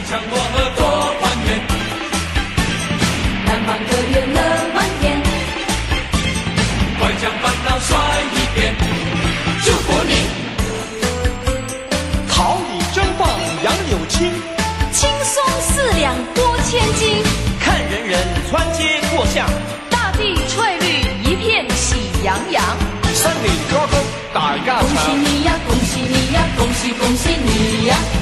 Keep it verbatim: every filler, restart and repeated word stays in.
强我和多团圆， 南方歌乐乐满天， 快将烦恼甩一边，祝福你。 桃李争放杨柳青， 轻松四两拨千斤， 看人人穿街过巷， 大地翠绿一片喜洋洋。 新年歌曲大家恭喜唱。 你呀，恭喜你呀，恭喜恭喜你呀！